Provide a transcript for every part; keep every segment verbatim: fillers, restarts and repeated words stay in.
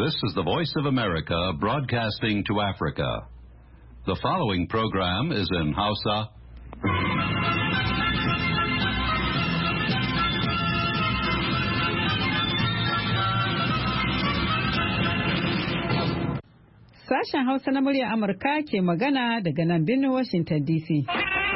This is the Voice of America broadcasting to Africa. The following program is in Hausa. Sashen Hausa na murya Amurka ke magana daga nan birnin Washington D C.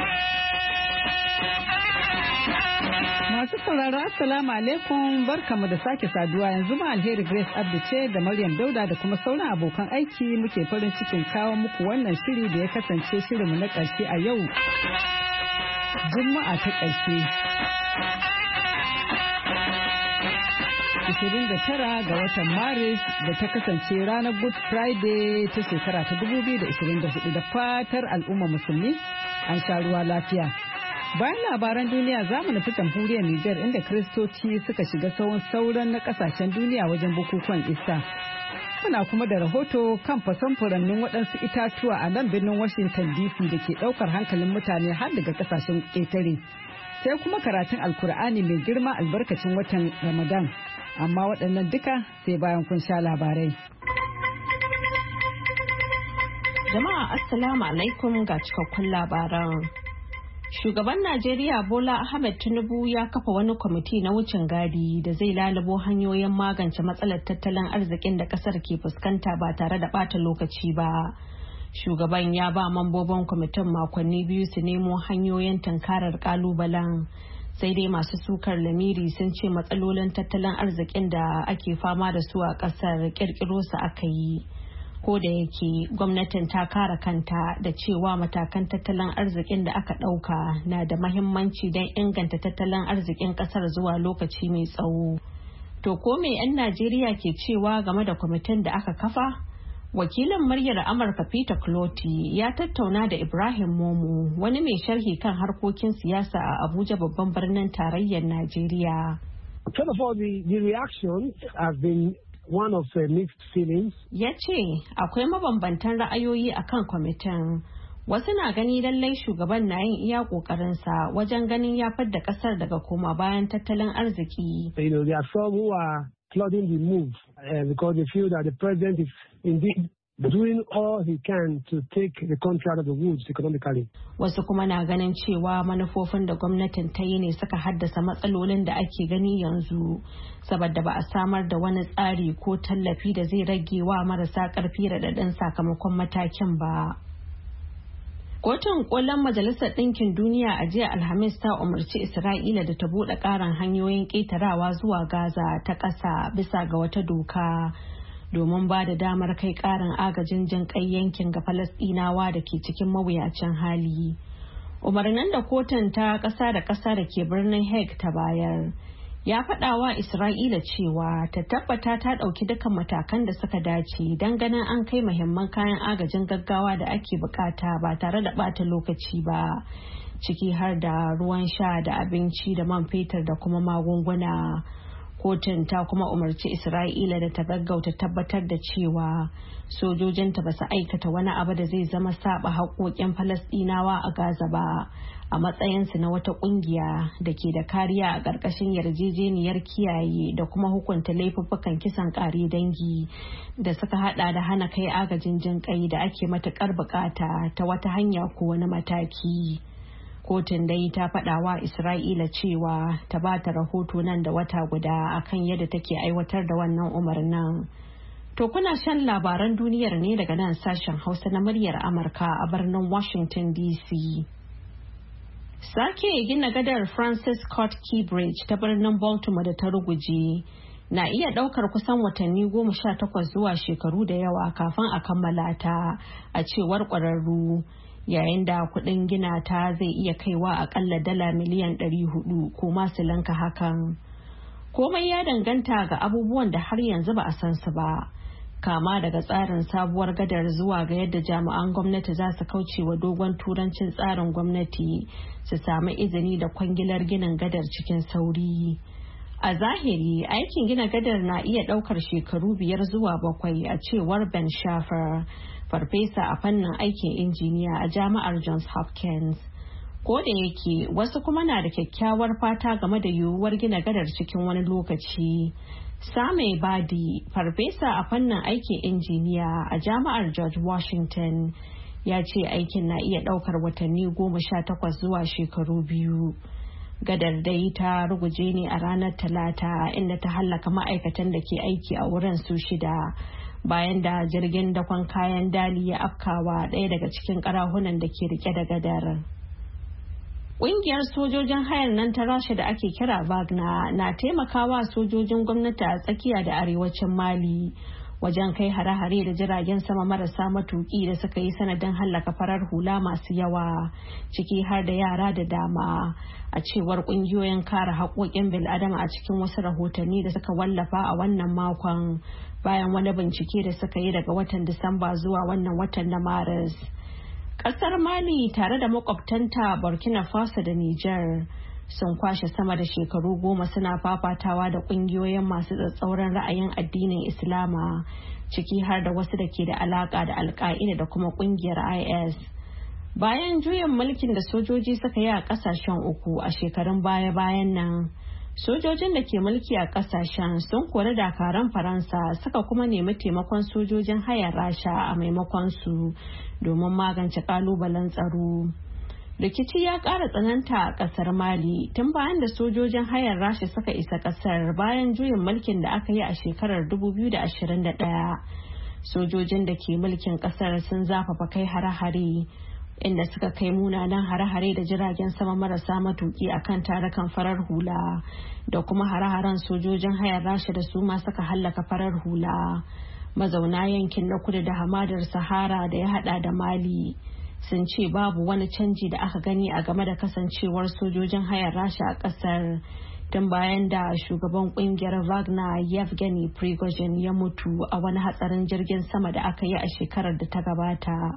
Masu sauraro Assalamu alaikum, barkamu da sake saduwa. Yanzu ma Alheri Grace Abdu ce da Maryam Dauda da kuma sauran abokan aiki muke farin cikin kawo muku wannan shiri da ya kasance shirinmu na ƙarshe a yau Juma'a ta ƙarshe ashirin da tara ga watan Maris da ta kasance ranar Good Friday ta shekara ta dubu biyu da ashirin da hudu, da fatar al'umma musulmi an sha ruwa lafiya. Bayan labaran duniya za mu nufi jamhuriyar Nijar inda Kiristoci suka shiga sauran sauran na kasashen duniya wajen bukukuwan Ista. Muna kuma da rahoto kan fason furannin waɗansu itatuwa a nan birnin Washington D C da ke ɗaukar hankalin mutane har daga kasashen ƙetare. Sai kuma karatun Alkur'ani mai girma albarkacin watan Ramadan. Amma waɗannan duka sai bayan kun sha labarai. Jama'a Assalamu alaikum ga cikakkun labaran. Shugaban Najeriya Bola Ahmed Tinubu ya kafa wani kwamiti na wucin gadi da zai lalubo hanyoyin magance matsalar tattalin arzikin da kasar ke fuskanta ba tare da bata lokaci ba. Shugaban ya ba mambobin kwamitin makonni biyu su nemo hanyoyin tunkarar kalubalen. Sai dai masu sukar lamiri sun ce matsalolin tattalin arzikin da ake fama da su a kasar kirkiro su aka yi. Ko da yake gwamnatin ta kare kanta da cewa matakan tattalin arzikin da aka ɗauka na da mahimmanci don inganta tattalin arzikin ƙasar zuwa lokaci mai tsawo. To ko me 'yan Najeriya ke cewa game da kwamitin da aka kafa? Wakilin muryar Amurka Peter Clotty ya tattauna da Ibrahim Momo, wani mai sharhi kan harkokin siyasa a Abuja, babban birnin tarayyar Najeriya. First of all, the, the reactions have been one of uh, mixed feelings. Ya ce akwai mabambantan ra'ayoyi akan kwamitin. Wasu na gani lallai shugaban na yin iya ƙoƙarinsa wajen ganin ya fadda ƙasar daga koma bayan tattalin arziki. You know, there are some who are applauding the move uh, because they feel that the president is indeed doing all he can to take the country out of the woods economically. Wasu kuma na ganin cewa manufofin da gwamnatin ta yi ne suka haddasa matsalolin da ake gani yanzu, saboda ba a samar da wani tsari ko tallafi da zai rage wa marasa ƙarfi raɗaɗin sakamakon matakin ba. Kotun kolin Majalisar Ɗinkin Duniya a jiya Alhamis ta umarci Isra'ila da ta buɗe ƙarin hanyoyin ƙetarawa zuwa Gaza ta ƙasa bisa ga wata doka, domin ba da damar kai karin agajin jin kai yankin ga Falasɗinawa da ke cikin mawuyacin hali. Umarnin da kotun ta ƙasa da ƙasa da ke birnin Hague ta bayar ya faɗawa Isra'ila cewa ta tabbata ta ɗauki dukkan matakan da suka dace don ganin an kai muhimman kayan agajin gaggawa da ake bukata ba tare da ɓata lokaci ba, ciki har da ruwan sha da abinci da man fetur da kuma magunguna. Kotun ta kuma umarci Isra'ila da ta gaggauta tabbatar da cewa sojojinta ba su aikata wani abu da zai zama saba haƙoƙin Falasɗinawa a Gaza ba, a matsayinsu na wata ƙungiya da ke da kariya a ƙarƙashin yarjejeniyar kiyaye da kuma hukunta laifuffukan kisan ƙare dangi da suka hada da hana kai agajin jin ƙai da ake matuƙar buƙata ta wata hanya ko wani mataki. Kotun dai ta faɗa wa Isra'ila cewa ta ba ta rahoto nan da wata guda akan yadda take aiwatar da wannan umarnin. To kuna shan labaran duniyar ne daga nan sashen Hausa na muryar Amurka a birnin Washington D C. Sake gina gadar Francis Scott Key Bridge ta birnin Baltimore da ta ruguje na iya ɗaukar kusan watanni goma sha takwas zuwa shekaru da yawa kafin a kammala ta, a cewar ƙwararru. Yayin da kuɗin gina ta zai iya kaiwa akalla dala miliyan ɗari hudu ko masu lanka hakan. Komai ya danganta ga abubuwan da har yanzu ba a san su ba, kama daga tsarin sabuwar gadar zuwa ga yadda jami'an gwamnati za su kauce wa dogon turancin tsarin gwamnati su sami izini da kwangilar ginin gadar cikin sauri. A zahiri aikin gina gadar na iya ɗaukar shekaru biyar zuwa bakwai, a cewar Ben Shaffer, farfesa a fannin aikin injiniya a jami'ar Johns Hopkins. Ko da yake wasu kuma na da kyakkyawar fata game da yiwuwar gina gadar cikin wani lokaci. Same Badi, farfesa a fannin aikin injiniya a jami'ar George Washington, ya ce aikin na iya ɗaukar watanni goma sha takwas zuwa shekaru biyu. Gadar dai ta ruguje ne a ranar Talata inda ta hallaka ma'aikatan da ke aiki a wurin su shida bayan da jirgin dakon kayan dali ya afkawa ɗaya daga cikin ƙarahunan da ke rike da gadar. Ƙungiyar sojojin hayar nan ta Rasha da ake kira Wagner na taimakawa sojojin gwamnati a tsakiya da arewacin Mali wajen kai hare-hare da jiragen sama marasa matuƙi da suka yi sanadin hallaka farar hula masu yawa, ciki har da yara da dama, a cewar ƙungiyoyin kare haƙoƙin bil'adama a cikin wasu rahotanni da suka wallafa a wannan makon bayan wani bincike da suka yi daga watan Disamba zuwa wannan watan na Maris. Kasar Mali tare da makwabtanta Burkina Faso da Nijar sun kwashe sama da shekaru goma suna fafatawa da kungiyoyin masu tsatsauran ra'ayin addinin Islama, ciki har da wasu da ke da alaka da Al-Qaeda da kuma kungiyar I S. Bayan juyin mulkin da sojoji suka yi a kasashen uku a shekarun baya-bayan nan, sojojin da ke mulki a kasashen sun kori dakaran Faransa suka kuma nemi taimakon sojojin hayar Rasha a maimakon su domin magance kalubalen tsaro. Rikici ya ƙara tsananta a ƙasar Mali tun bayan da sojojin hayar Rasha suka isa ƙasar bayan juyin mulkin da aka yi a shekarar dubu biyu da ashirin da ɗaya. Sojojin da ke mulkin ƙasar sun zafafa kai hare-hare inda suka kai munanan hare-hare da jiragen sama marasa matuki a kan tarukan farar hula da kuma hare-haren sojojin hayar Rasha da su ma suka hallaka farar hula. Mazauna yankin na kudu da hamadar Sahara da ya hada da Mali sun ce babu wani canji da aka gani a game da kasancewar sojojin hayar Rasha a kasar tun bayan da shugaban kungiyar Wagner Yevgeny Prigozhin ya mutu a wani hatsarin jirgin sama da aka yi a shekarar da ta gabata.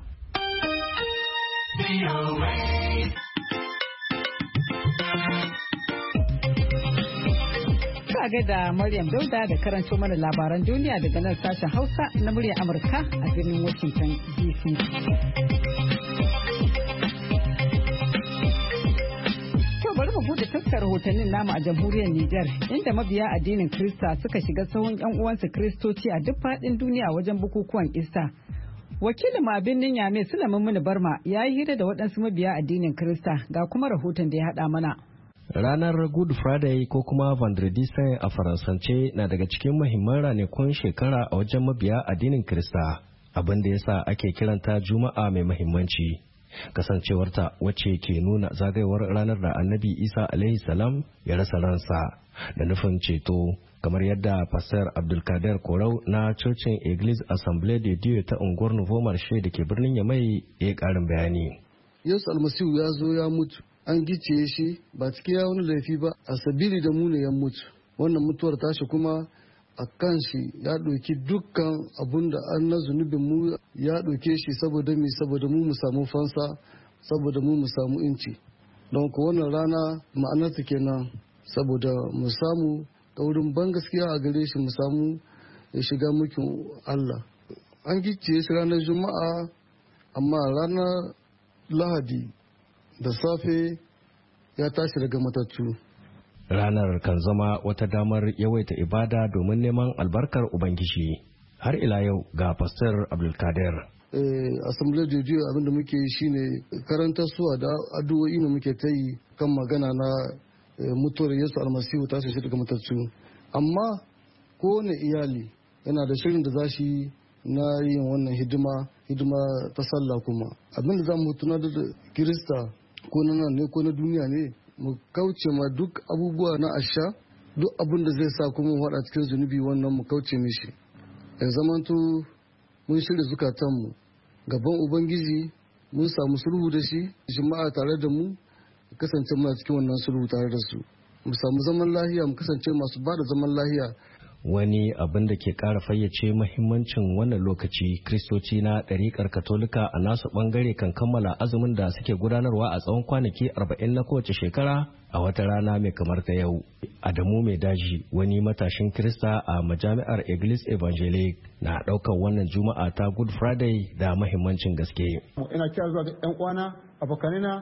Ka da Maryam Dauda da karanto mana labaran duniya daga nan sashen Hausa na muryar Amurka a birnin Washington D C. Bari mu bude taskar rahotannin namu a jamhuriyar Nijar inda mabiya addinin Kirista suka shiga sahun yan uwansu Kiristoci a duk faɗin duniya wajen bukukuwan Ista. Wakilin abin Ninyame Sulaiman Muni Barma ya yi hira da waɗansu mabiya addinin Kirista ga kuma rahoton da ya haɗa mana. Ranar Good Friday ko kuma Vendredi Saint a Faransance na daga cikin muhimman ranakun shekara a wajen mabiya addinin Kirista, abin da yasa ake kiranta Juma'a mai muhimmanci. Kasancewarta wacce ke nuna zagayowar ranar da Annabi Isa alaihi salam ya rasa ransa da nufin ceto, kamar yadda Pastor Abdulkader Korau na cocin Église Assemblée de Dieu ta unguwar Nouveau Marché da ke birnin Yamai ya karin bayani. Yesu almasihu ya zo ya mutu, an gice shi ba cikin ya wani laifi ba, a sabili da mu ne ya mutu. Wannan mutuwar tashi kuma a kan shi ya ɗauki dukkan abun da an na zunubin mu ya ɗauke shi saboda mi saboda mu mu samu fansa, saboda mu mu samu inci. Don ku wannan rana ma'anarta kenan saboda mu samu ta wurin ban gaskiya a gare shi mu samu ya shiga mulkin Allah. An gicciye shi ranar Juma'a, amma ranar Lahadi da safe ya tashi daga matattu. Ranar kan zama wata damar yawaita ibada domin neman albarkar Ubangiji. Har ila yau ga Pastor Abdulkader. Eh, Assembly de Dieu abinda muke yi shine karantar suwa da addu'o'i ne muke ta yi kan magana na eh, mutuwar Yesu almasihu ta shi daga matattu. Amma kowane iyali yana da shirin da za shi na yin wannan hidima hidima ta sallah kuma. Abinda za mu tunar da Kirista ko na nan ne ko na duniya ne mu kauce ma duk abubuwa na asha, duk abin da zai sa kuma mu haɗa cikin zunubi wannan mu kauce mishi. Ya zamanto mun shirya zukatanmu gaban Ubangiji, mun samu sulhu da shi, jama'a tare da mu kasance muna cikin wannan sulhu tare da su. Mu samu zaman lahiya, mu kasance masu ba da zaman lahiya. Wani abin da ke ƙara fayyace mahimmancin wannan lokaci, Kiristoci na ɗariƙar Katolika a nasu ɓangare kan kammala azumin da suke gudanarwa a tsawon kwanaki arba'in na kowace shekara a wata rana mai kamar ta yau. Adamu Mai Daji, wani matashin Kirista a majami'ar Église Evangelique, na ɗaukar wannan Juma'a ta Good Friday da mahimmancin gaske. Ina kira zuwa ga 'yan uwana, abokanina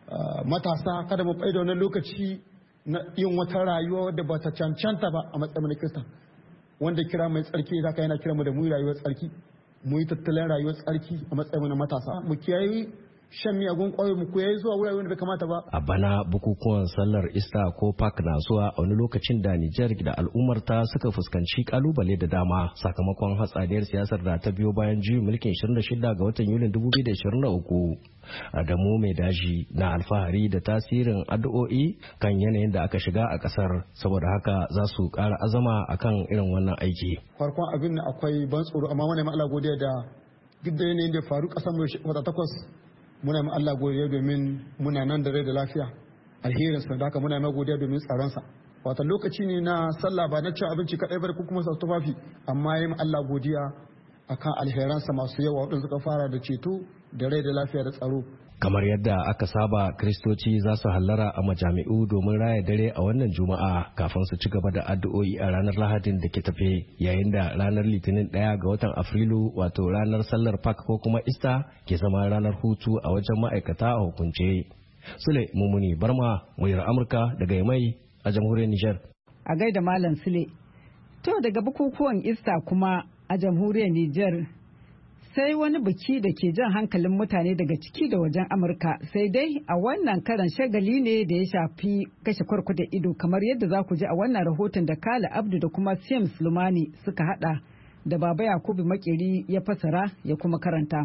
matasa kada mu bai da wani lokaci na yin wata rayuwa da ba ta cancanta ba a matsayin kirista wanda kira mai tsarki za ka yana kira mu da mu yi rayuwar tsarki mu yi tattalin rayuwar tsarki a matsayin matasa mu kiyaye shan miyagun kwayo mu koyayi zuwa wurare wanda bai kamata ba. A bana bukukuwan sallar Ista ko Pak na zuwa a wani lokacin da Nijar da al'ummarta suka fuskanci kalubale da dama sakamakon hatsaniyar siyasar da ta biyo bayan juyin mulkin ishirin da shida ga watan Yulin dubu biyu da ishirin da uku. Adamu Mai Daji na alfahari da tasirin addu'o'i kan yanayin da aka shiga a kasar saboda haka za su ƙara azama akan irin wannan aiki. Farkon abin da akwai ban tsoro amma wani Allah godiya da duk da yanayin da faru ƙasar mu wata takwas muna mai Allah godiya domin muna nan da rai da lafiya alherinsa da haka muna mai godiya domin tsaronsa wata lokaci ne na sallah ba na cin abinci kaɗai ba ko kuma sa tufafi amma yi Allah godiya akan alheransa masu yawa waɗanda suka fara da ceto da rai da lafiya da tsaro. Kamar yadda aka saba, Kiristoci za su hallara a majami'u domin raya dare a wannan Juma'a kafin su ci gaba da addu'o'i a ranar Lahadin da ke tafe, yayin da ranar Litinin ɗaya ga watan Afrilu wato ranar sallar Pak ko kuma Ista ke zama ranar hutu a wajen ma'aikata a hukunce. Sule Mumuni Barma, muryar Amurka daga Yamai a jamhuriyar Nijar. A gaida Malam Sule. To daga bukukuwan Ista kuma a jamhuriyar Nijar sai wani biki da ke jan hankalin mutane daga ciki da wajen Amurka, sai dai a wannan karan shagali ne da ya shafi kashe kwarkwata ido kamar yadda za ku ji a wannan rahoton da Kala Abdu da kuma Sim Sulmani suka hada da Baba Yakubu Makeri ya fasara ya kuma karanta.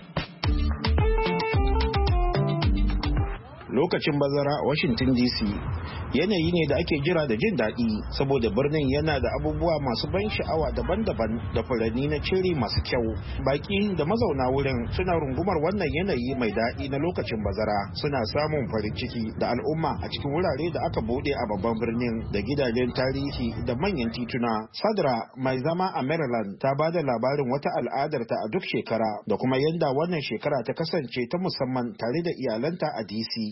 Lokacin bazara a Washington D C yanayi ne da ake jira da jin daɗi saboda birnin yana da abubuwa masu ban sha'awa daban-daban da furanni na ceri masu kyau. Baki da mazauna wurin suna rungumar wannan yanayi mai daɗi na lokacin bazara, suna samun farin ciki da al'umma a cikin wurare da aka bude a babban birnin da gidajen tarihi da manyan tituna. Sadra mai zama a Maryland ta ba da labarin wata al'adarta a duk shekara da kuma yadda wannan shekara ta kasance ta musamman tare da iyalanta a D C.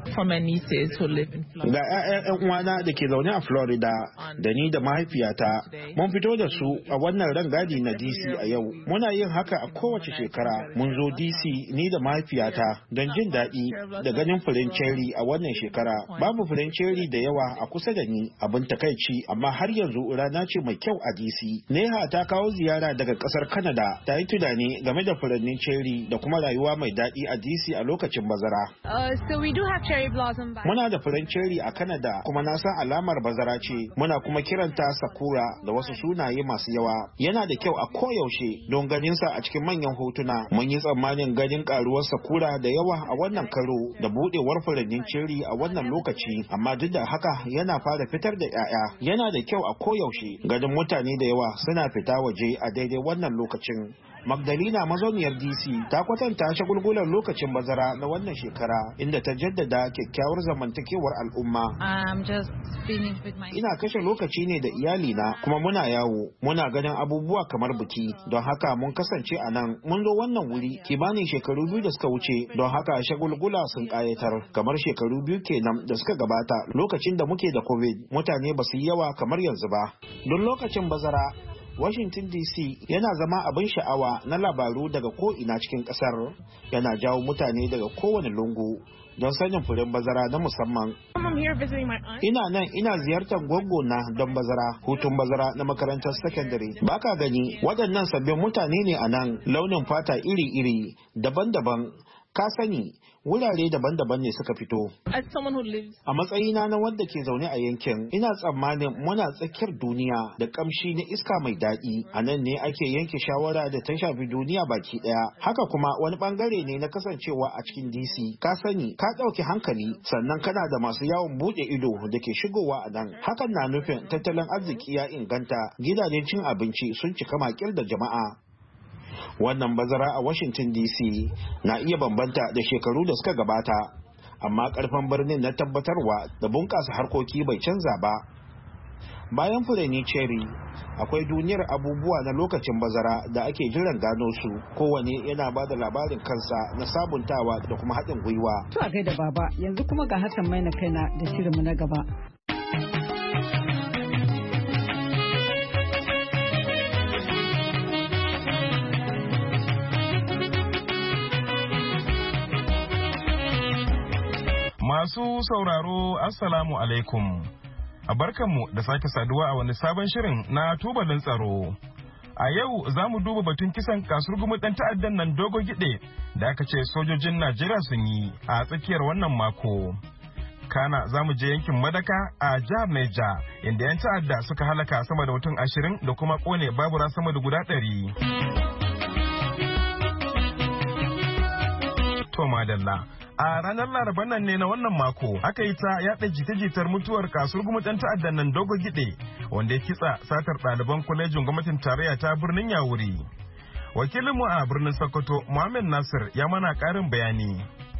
Ga 'ya'yan 'yan uwana da ke zaune a Florida da ni da mahaifiyata mun fito da su a wannan rangadi na D C a yau. Muna yin haka a kowace shekara. Mun zo D C ni da mahaifiyata don jin daɗi da ganin furen cherry a wannan shekara. Babu furen cherry da yawa a kusa da ni, abin takaici, amma har yanzu rana ce mai kyau a D C. Neha ta kawo ziyara daga ƙasar Canada, ta yi tunani game da furannin cherry da kuma rayuwa mai daɗi a D C a lokacin bazara. Uh, so we do have cherry blossom. Muna da furen cherry a Canada kuma na san alamar bazara ce. Muna kuma kiranta sakura da wasu sunaye masu yawa. Yana da kyau a koyaushe don ganin sa a cikin manyan hotuna. Mun yi tsammanin ganin karuwar sakura da yawa a wannan karo da budewar furannin cherry a wannan lokaci, amma duk da haka yana fara fitar da 'ya'ya. Yana da kyau a koyaushe ganin mutane da yawa suna fita waje a daidai wannan lokacin. Magdalena mazauniyar D C ta kwatanta shagulgulan lokacin bazara na wannan shekara inda ta jaddada kyakkyawar zamantakewar al'umma. Ina kashe lokaci ne da iyalina kuma muna yawo, muna ganin abubuwa kamar biki, don haka mun kasance a nan. Mun zo wannan wuri kimanin shekaru biyu da suka wuce, don haka shagulgula sun kayatar. Kamar shekaru biyu kenan da suka gabata lokacin da muke da COVID, mutane ba su yi yawa kamar yanzu ba. Don lokacin bazara Washington D C yana zama abin sha'awa na labaru daga ko'ina cikin ƙasar, yana jawo mutane daga kowane lungu don sanin furen bazara na musamman. Ina nan ina ziyartar gwaggona don bazara, hutun bazara na makarantar sakandare. Baka gani waɗannan sabbin mutane ne a nan, launin fata iri-iri, daban-daban. Ka sani wurare daban-daban ne suka fito. A matsayina na wanda ke zaune a yankin, ina tsammanin muna tsakiyar duniya da kamshi na iska mai daɗi. A nan ne ake yanke shawara da ta shafi duniya baki ɗaya. Haka kuma wani ɓangare ne na kasancewa a cikin D C. Ka sani ka ɗauki hankali, sannan kana da masu yawon buɗe ido da ke shigowa a nan. Hakan na nufin tattalin arziki ya inganta, gidajen cin abinci sun cika makil da jama'a. Wannan bazara a Washington D C na iya bambanta da shekaru da suka gabata, amma karfin birnin na tabbatarwa da bunƙasa harkoki bai canza ba. Bayan furanni cherry, akwai duniyar abubuwa na lokacin bazara da ake jiran gano su. Kowane yana ba da labarin kansa na sabuntawa da kuma haɗin gwiwa. To a gaida baba, yanzu kuma ga Hassan Maina kaina da shirinmu na gaba. Masu sauraro Assalamu alaikum. A barkanmu da sake saduwa a wani sabon shirin na tubalin tsaro. A yau za mu duba batun kisan kasurgumin ɗan ta'addan nan Dogo Gide da aka ce sojojin Najeriya sun yi a tsakiyar wannan mako. Kana za mu je yankin Madaka a jihar Neja inda 'yan ta'adda suka halaka sama da mutum ashirin da kuma kone babura sama da guda ɗari. To madalla. A ranar Laraban nan ne na wannan mako aka yi ta yaɗa jita-jitar mutuwar kasurgumin ɗan ta'addan nan Dogo Gide wanda ya kitsa satar ɗaliban kwalejin gwamnatin tarayya ta birnin Yawuri. Wakilinmu a birnin Sokoto Muhammad Nasir ya mana ƙarin bayani.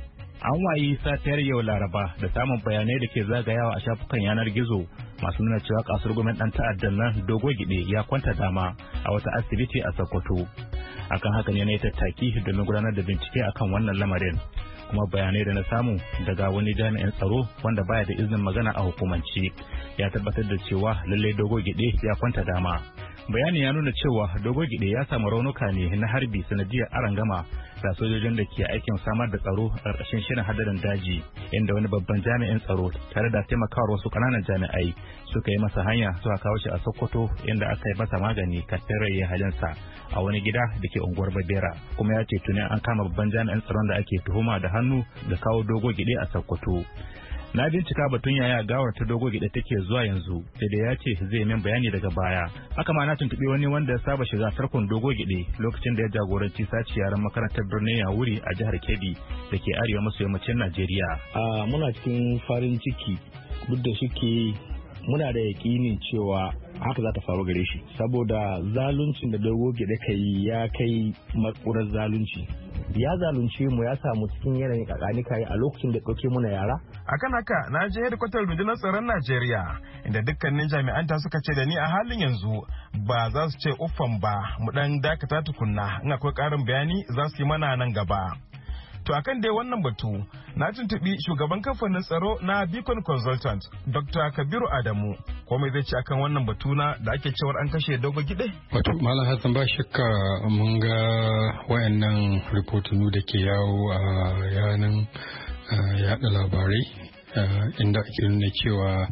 An wayi safiyar yau Laraba da samun bayanai da ke zagayawa a shafukan yanar gizo masu nuna cewa kasurgumin ɗan ta'addan nan Dogo Gide ya kwanta dama a wata asibiti a Sokoto. Akan haka ne na yi tattaki domin gudanar da bincike akan wannan lamarin. Kuma bayanai da na samu daga wani jami'in tsaro wanda baya da izinin magana a hukumance ya tabbatar da cewa lallai Dogo Gide ya kwanta dama. Bayani ya nuna cewa Dogo Gide ya samu raunuka ne na harbi sanadiyar arangama da sojojin da ke aikin samar da tsaro a ƙarƙashin shirin hadarin daji, inda wani babban jami'in tsaro tare da taimakawar wasu ƙananan jami'ai suka yi masa hanya suka kawo shi a Sokoto, inda aka yi masa magani kafin rai ya halinsa a wani gida da ke unguwar Babera. Kuma ya ce tuni an kama babban jami'in tsaron da ake tuhuma da hannu da kawo Dogo Gide a Sokoto. Na bincika batun yaya gawar ta Dogo Gide take zuwa yanzu, sai da ya ce zai min bayani daga baya. Haka ma na tuntuɓi wani wanda ya saba shiga tarkon Dogo Gide lokacin da ya jagoranci sace yaran makarantar birnin Yawuri a jihar Kebbi da ke arewa maso yammacin Najeriya. A muna cikin farin ciki duk da shike muna da yakinin cewa haka za ta faru gare shi, saboda zaluncin da Dogo Gide kai ya kai makurar zalunci. Ya zalunce mu, ya samu cikin yanayin kakanika a lokacin da ɗauke muna yara. Akan haka na je hedikwatar rundunar tsaron Najeriya inda dukkanin jami'anta suka ce da ni a halin yanzu ba za su ce uffan ba, mu dan dakata tukunna, in akwai ƙarin bayani za su yi mana nan gaba. To akan dai wannan batu na tuntuɓi shugaban kamfanin tsaro na Beacon Consultant Doctor Kabiru Adamu, ko mai zai ci akan wannan batu na da ake cewar an kashe Dogo Gide? Wato Malam Hassan, ba shakka mun ga wayannan ripotunu da ke yawo a yanan yada labarai inda ake nuna cewa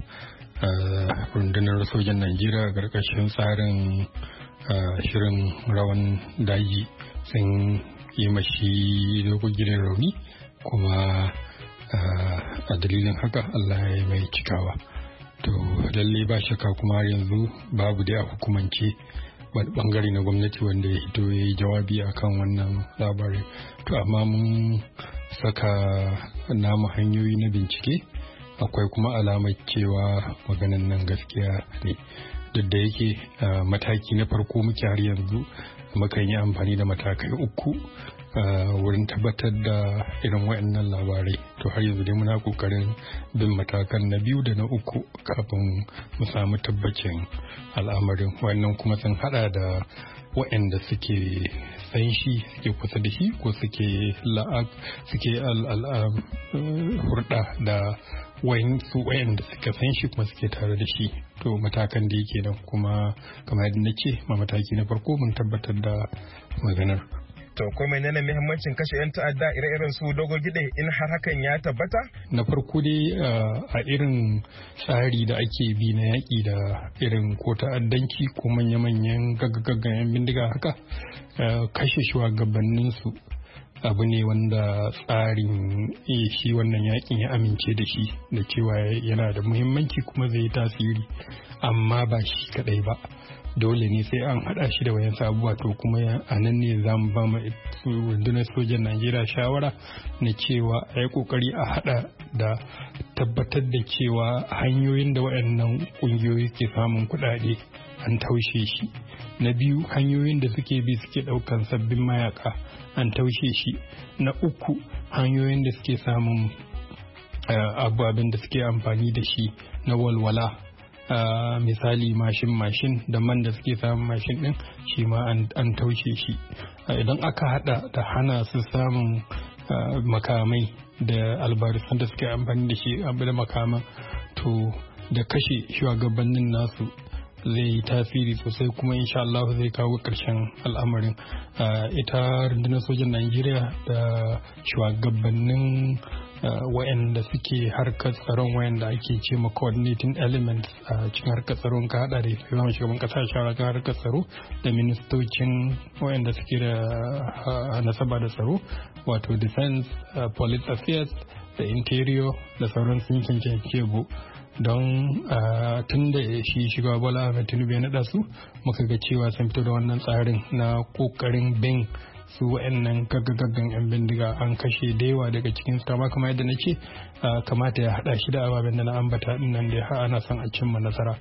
rundunar sojan Najeriya ƙarƙashin tsarin shirin rawan daji sun yi mashi Dogo Gide rauni, kuma a dalilin haka Allah ya mai cikawa. To lalle ba shakka kuma har yanzu babu dai a hukumance wani bangare na gwamnati wanda ya hito ya yi jawabi akan wannan labari. To amma mun saka namu hanyoyi na bincike, akwai kuma alamar cewa maganan nan gaskiya ne. Duk da yake mataki na farko muke har yanzu mukan yi amfani da matakai uku wurin tabbatar da irin waɗannan labarai. To har yanzu dai muna kokarin bin matakan na biyu da na uku kafin mu samu tabbacin al'amarin. Wannan kuma sun hada da waɗanda suke san shi, suke kusa da shi, ko suke la'ak suke hurɗa da wayansu waɗanda suka san shi kuma suke tare da shi. To matakan da yake nan, kuma kamar yadda na ce ma mataki na farko mun tabbatar da maganar. To ko menene muhimmancin kashe 'yan ta'adda ire-iren su Dogo Gide in har hakan ya tabbata? Na farko dai a irin tsari da ake bi na yaƙi da irin ko ta'addanci ko manya-manyan gaggagaggan 'yan bindiga haka, kashe shugabanninsu abu ne wanda tsarin shi wannan yakin ya amince da shi, da cewa yana da muhimmanci kuma zai yi tasiri, amma ba shi kadai ba. Dole ne sai an hada shi da wayan sabuwa. To kuma a nan ne za mu ba mu rundunar sojan Najeriya shawara na cewa a yi kokari a hada da tabbatar da cewa hanyoyin da waɗannan ƙungiyoyi ke samun kuɗaɗe an taushe shi. Na biyu, hanyoyin da suke bi suke ɗaukan sabbin mayaka an taushe shi. Na uku, hanyoyin da suke samun ababen da suke amfani da shi na walwala, Uh, misali mashin mashin da man da suke samun mashin din, shi ma an taushe shi. Uh, idan aka hada da hana su samun uh, makamai da albarisan da suke amfani da shi abu da makaman, to da kashe shugabannin nasu zai yi tasiri sosai, kuma insha Allah zai kawo ƙarshen al'amarin. Uh, ita rundunar sojan Najeriya da shugabannin wayanda suke harkar tsaron wayanda ake ce ma coordinating elements a cikin harkar tsaron ka hada da yawan shugaban kasa shawara kan harkar tsaro da ministocin wayanda suke da nasaba da tsaro wato defense, police affairs da interior da sauran sun cancanci go don tun da shi shugaba Bola Ahmed Tinubu ya naɗa su muka ga cewa sun fito da wannan tsarin na kokarin bin su wa'annan gaggagaggan 'yan bindiga an kashe da yawa daga cikin su kama kamar yadda na ce kamata ya haɗa shi da ababen da na ambata din nan da ya ana son a cimma nasara.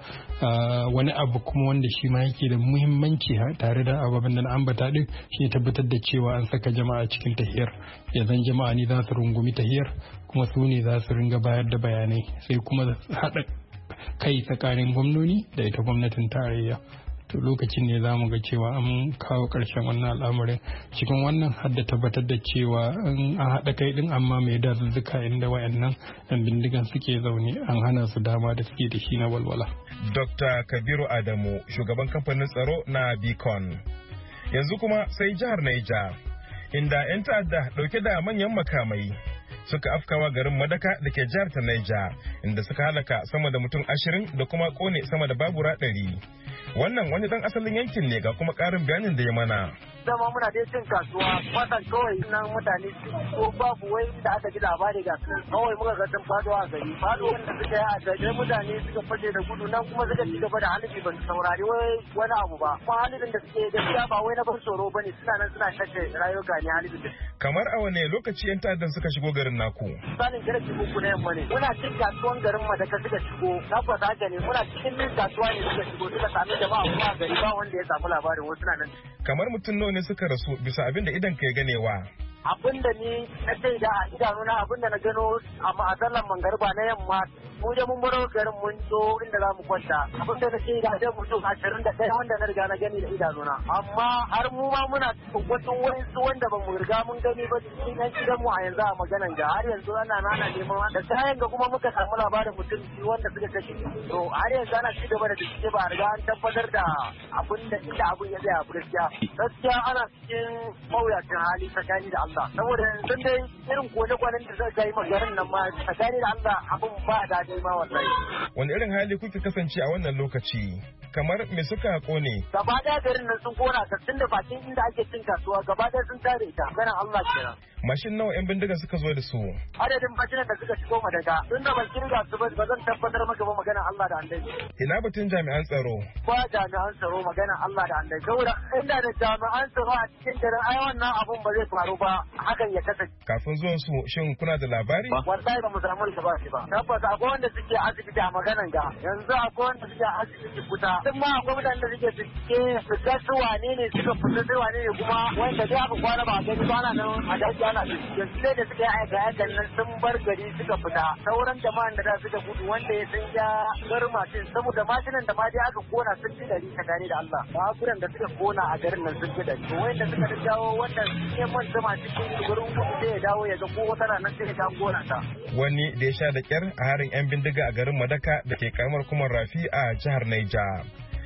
Wani abu kuma wanda shi ma yake da muhimmanci tare da ababen da na ambata din shi tabbatar da cewa an saka jama'a cikin tahiyar yanzu jama'a ne za su rungumi tahiyar kuma su ne za su ringa bayar da bayanai sai kuma haɗa kai tsakanin gwamnoni da ita gwamnatin tarayya. To lokacin ne za mu ga cewa an kawo ƙarshen wannan al'amarin cikin wannan har da tabbatar da cewa an haɗa kai din amma mai dazuzzuka inda wayannan yan bindigan suke zaune an hana su dama da suke da shi na walwala. Dokta Kabiru Adamu shugaban kamfanin tsaro na Beacon. Yanzu kuma sai jihar Niger inda 'yan ta'adda ɗauke da manyan makamai suka afkawa garin Madaka da ke jihar ta Niger inda suka halaka sama da mutum ashirin da kuma kone sama da babura ɗari. Wannan wani dan asalin yankin ne ga kuma ƙarin bayanin da ya mana. Dama muna dai cin kasuwa fasan kawai nan mutane ko babu wai da aka ji labari ga su kawai muka ga sun fado a gari fado wanda suka yi a gari mutane suka fashe da gudu nan kuma suka ci gaba da halibi ba su saurari wai wani abu ba kuma halibin da suke gaskiya ba wai na ban tsoro ba ne suna nan suna shashe rayuka ne halibin. Kamar a wane lokaci 'yan ta'addan suka shigo garin naku? Misalin karfe uku na yamma ne muna cin kasuwan garin Madaka suka shigo tabbata haka ne muna cikin min kasuwa ne suka shigo suka sami jama'a kuma a gari ba wanda ya samu labarin wasu na nan. Kamar mutum nawa ne suka rasu bisa abin da idan ka ya ganewa? Abin da ni na ce da a idanuna abin da na gano a ma'azallan mangarba na yamma mu je mun baro garin mun zo inda za mu kwanta abin da na ce da zai mutum ashirin da ɗaya wanda na riga na gani da idanuna amma har mu ma muna wasu wasu wanda ba mu riga mun gani ba cikin yan gidan mu a yanzu a maganan ga har yanzu ana nana neman da kayan ga kuma muka samu labarin mutum biyu wanda suka kashe to har yanzu ana ci gaba da bincike ba a riga an tabbatar da abin da inda abin ya tsaya gaskiya gaskiya ana cikin mawuyacin hali tsakani da Allah saboda yanzu dai irin kone-kwanen da zai yi magarin nan ma tsakani da Allah abin ba daɗi ma wallahi. Wani irin hali kuke kasance a wannan lokaci? Kamar me suka kone? Gaba ɗaya garin nan sun kona ta tun da bakin inda ake cin kasuwa gaba ɗaya sun tare ita ganin Allah kenan. Mashin nawa 'yan bindiga suka zo da su? Adadin mashinan da suka shigo Madaka tun da ban kirga su ba ba zan tabbatar maka ba maganar Allah da Annabi. Ina batun jami'an tsaro? Ba jami'an tsaro maganar Allah da Annabi saboda inda da jami'an tsaro a cikin garin ai wannan abun ba zai faru ba hakan ya kasance. Kafin zuwan su shin kuna da labari? Wallahi ba mu samu labari ba. Tabbata akwai wanda suke asibiti a maganan ga yanzu akwai wanda suke asibiti kuta. Sun ma akwai mutanen da suke bincike su ga su wane ne suka fita su wane ne kuma wanda dai aka kwana ba a gani ba ana nan a daji ana yanzu dai da suka yi aika aikan nan sun bar gari suka fita sauran jama'an da da suka gudu wanda ya sun ja gar mashin saboda mashinan da ma dai aka kona sun fi dari tsakani da Allah baburan da suka kona a garin nan sun fi dari to wanda suka da jawo wanda suke manta ma cikin gurin gudu sai ya dawo ya ga ko wata nan sai ya kona ta. Wani da ya sha da kyar a harin 'yan bindiga a garin Madaka da ke karamar hukumar Rafi a jihar Niger.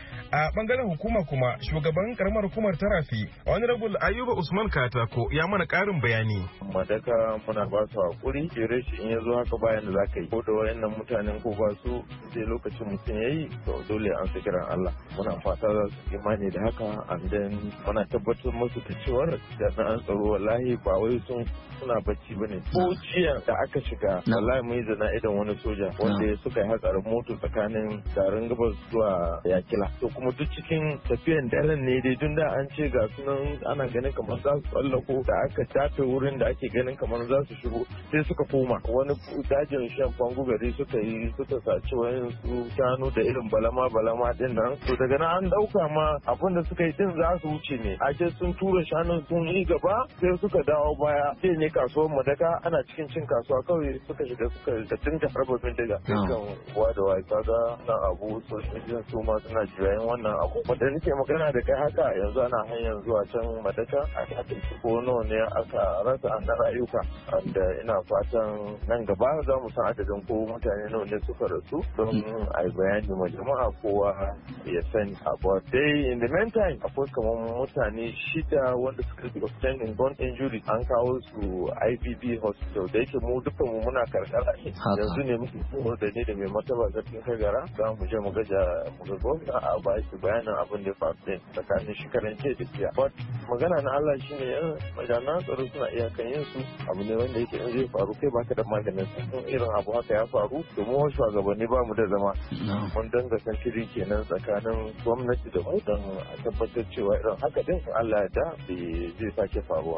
A bangaren hukuma kuma shugaban karamar hukumar ta Rafi Honorable Ayuba Usman Katako ya mana karin bayani. Madaka muna ba su hakuri jere shi in ya zo haka bayan da za ka yi ko da wayannan mutanen ko ba su sai lokacin mutum ya yi to dole an fi kiran Allah muna fata za su imani da haka and then muna tabbatar musu da cewar jami'an tsaro wallahi ba wai sun suna bacci bane ko jiya da aka shiga wallahi mun yi zana idan wani soja wanda suka yi hatsarin moto tsakanin garin gabas zuwa Yakila to kuma duk cikin tafiyan daren ne dai tun da an ce ga sunan ana ganin kamar za su tsallako da aka tafe wurin da ake ganin kamar za su shigo sai suka koma wani dajin shan fangu gari suka yi suka saci wayan su shanu da irin balama balama din nan to daga nan an dauka ma abin da suka yi din za su wuce ne a ce sun tura shanun sun yi gaba sai suka dawo baya sai ne kasuwar Madaka ana cikin cin kasuwa kawai suka shiga suka da tinta harba bindiga dukkan wa da wa kaga na abu sojojin su ma suna jirayen wannan abu. Wanda nake magana da kai haka yanzu ana hanyar zuwa can Madaka a cikin ko nawa ne aka rasa an rayuka, wanda ina fatan nan gaba za mu san adadin ko mutane nawa ne suka rasu don a yi bayani ma jama'a kowa ya sani. But dai in the meantime akwai kamar mutane shida wanda suka sustain gun injury an kawo su I B B hospital da yake mu dukkan mu muna karkara yanzu ne muke so da ne da mai martaba zartin Kagara za mu je mu gaja mu ga gwamna a ba shi bayanin abin da ya faru ne tsakanin shi karance da jiya. But magana na Allah shine yan majana tsaro suna iyakan yin su abu ne wanda yake in zai faru kai baka da maganin sa. In irin abu haka ya faru domin wasu shugabanni ba mu da zama mun danga santiri kenan tsakanin gwamnati da mu don a tabbatar cewa irin haka din Allah ya da zai sake faruwa.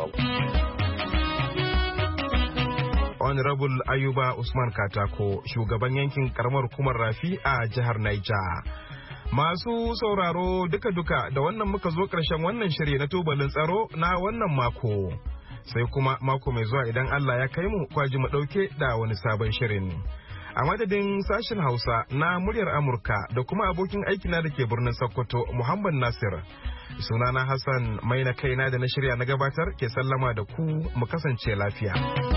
Honorable Ayuba Usman Katako, shugaban yankin karamar hukumar Rafi a jihar Niger. Masu sauraro duka-duka da wannan muka zo ƙarshen wannan shiri na tubalin tsaro na wannan mako. Sai kuma mako mai zuwa idan Allah ya kai mu kwaji mu ɗauke da wani sabon shirin. A madadin sashen Hausa na muryar Amurka da kuma abokin aikina da ke birnin Sokoto, Muhammad Nasir. Sunana Hassan mai na kaina da na shirya na gabatar ke sallama da ku mu kasance lafiya.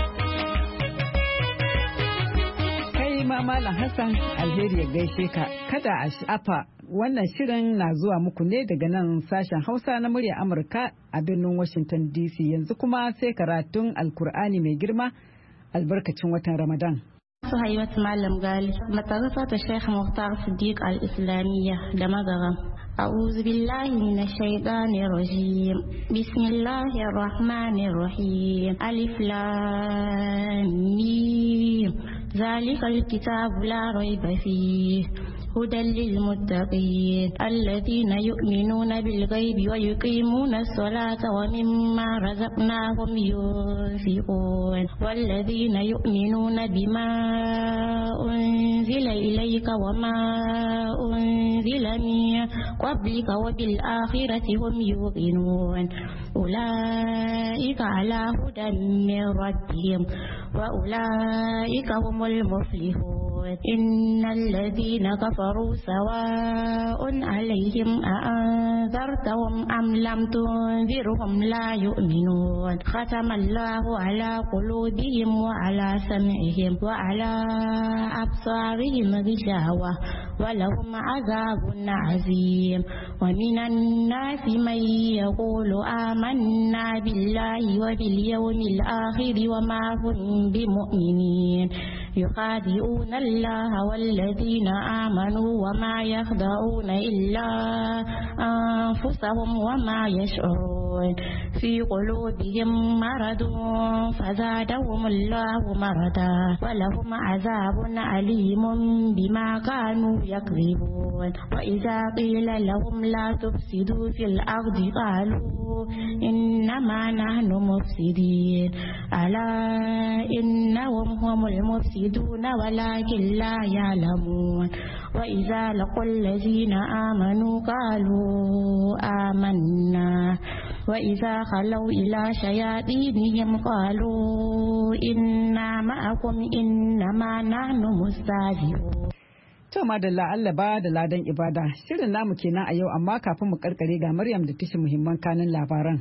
Kai ma Malam Hassan alheri ya gaishe ka. Kada a sha'afa wannan shirin na zuwa muku ne daga nan sashen Hausa na muryar Amurka a birnin Washington D C. Yanzu kuma sai karatun Alkur'ani mai girma albarkacin watan Ramadan. Suhaibat Malam Gali, matarasa Sheikh Muhtar Siddiq Al-Islamiyya da Magaram. أعوذ بالله من الشيطان الرجيم بسم الله الرحمن الرحيم ألف لام ميم ذلك الكتاب لا ريب فيه هدى للمتقين الذين يؤمنون بالغيب ويقيمون الصلاة ومما رزقناهم ينفقون والذين يؤمنون بما أنزل إليك وما أنزل من قبلك وبالآخرة هم يوقنون أولئك على هدى من ربهم وأولئك هم المفلحون إن الذين كفروا سواء عليهم أأنذرتهم أم لم تنذرهم لا يؤمنون ختم الله على قلوبهم وعلى سمعهم وعلى أبصارهم غشاوة ولهم عذاب عظيم ومن الناس من يقول آمنا بالله وباليوم الآخر وما هم بمؤمنين يخادعون الله والذين آمنوا وما يخدعون إلا أنفسهم وما يشعرون في قلوبهم مرض فزادهم الله مرضا ولهم عذاب أليم بما كانوا يكذبون وإذا قيل لهم لا تفسدوا في الأرض قالوا إنما نحن مفسدين ألا إنهم هم المفسدون ولكن لا يعلمون وإذا لقوا الذين آمنوا قالوا آمنا وإذا خلوا إلى شياطينهم قالوا إنا معكم إنما نحن مستهزئون. To madalla Allah ba da ladan ibada. Shirin namu kenan a yau amma kafin mu karkare ga Maryam da tashi muhimman kanin labaran.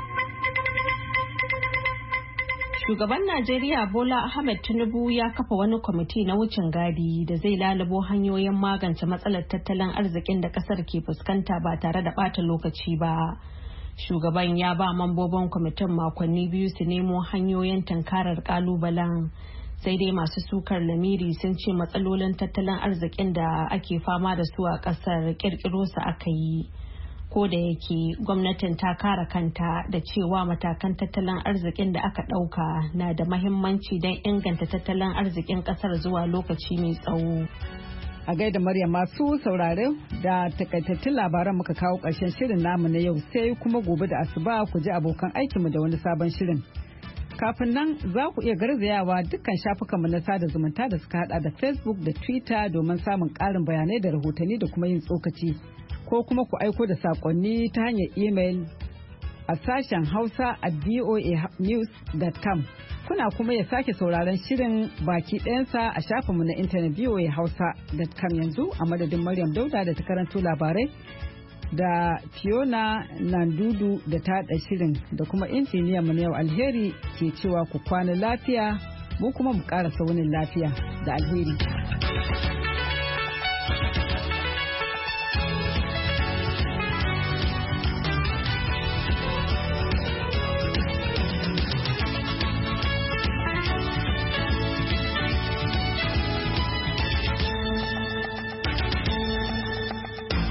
Shugaban Najeriya Bola Ahmed Tinubu ya kafa wani kwamiti na wucin gadi da zai lalabo hanyoyin magance matsalar tattalin arzikin da kasar ke fuskanta ba tare da bata lokaci ba. Shugaban ya ba mambobin kwamitin makonni biyu su nemo hanyoyin tankarar kalubalen. Sai dai masu sukar lamiri sun ce matsalolin tattalin arzikin da ake fama da su a kasar kirkiro su aka yi. Ko da yake gwamnatin ta kare kanta da cewa matakan tattalin arzikin da aka ɗauka na da mahimmanci don inganta tattalin arzikin kasar zuwa lokaci mai tsawo. A gaida Maryam, masu saurare da takaitattun labaran muka kawo ƙarshen shirin namu na yau, sai kuma gobe da asuba ku ji abokan aikinmu da wani sabon shirin. Kafin nan za ku iya garzayawa dukkan shafukanmu na sada zumunta da suka hada da Facebook da Twitter domin samun ƙarin bayanai da rahotanni da kuma yin tsokaci. Ko kuma ku aiko da saƙonni ta hanyar email a sashen Hausa at voa news dot com. Kuna kuma ya sake sauraron shirin baki ɗayansa a shafinmu na intanet voa hausa dot com yanzu a madadin Maryam Dauda da ta karanto labarai da Fiona Nandudu da ta haɗa shirin da kuma injiniyan mu yau alheri ke cewa ku kwana lafiya mu kuma mu ƙara saunin lafiya da alheri.